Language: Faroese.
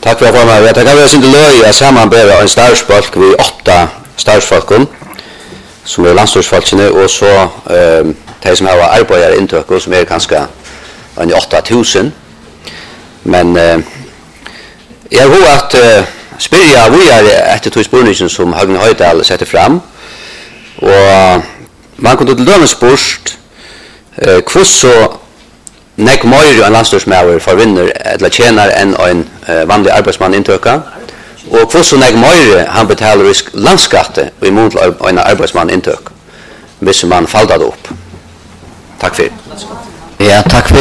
Tack för att vara med. Jag tackar för att löja sammanbära en startsfolk vid 8 startsfolken som är landstorsfolkene och så de som har arbetare intryck och som är ganska 8000. Men jag har att spyrja vi är efter tvåspårningen som Hagen Höjdal sätter fram och man kunde till dömes sport så nek mer en landstorsmäver förvinner eller tjänar än en vanlig arbetsman intöka och så nek mer han betalar risk landskatte i mot en arbetsman intök hvis man fallade upp. Tack för. Ja, tack för